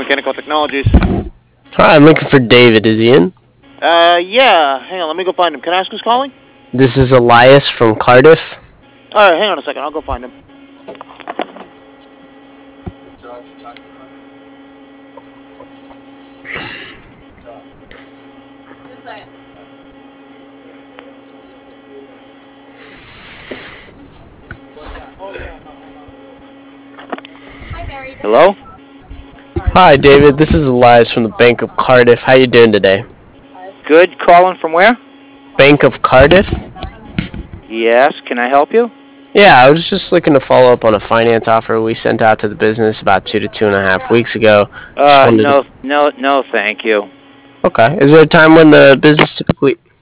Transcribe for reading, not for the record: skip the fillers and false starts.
Mechanical Technologies. Hi, I'm looking for David. Is he in? Yeah. Hang on, let me go find him. Can I ask who's calling? This is Elias from Cardiff. Alright, hang on a second. I'll go find him. Hello? Hi, David. This is Elias from the Bank of Cardiff. How you doing today? Good. Calling from where? Bank of Cardiff? Yes. Can I help you? Yeah, I was just looking to follow up on a finance offer we sent out to the business about 2 to 2.5 weeks ago. Just wanted No, thank you. Okay. Is there a time when the business typically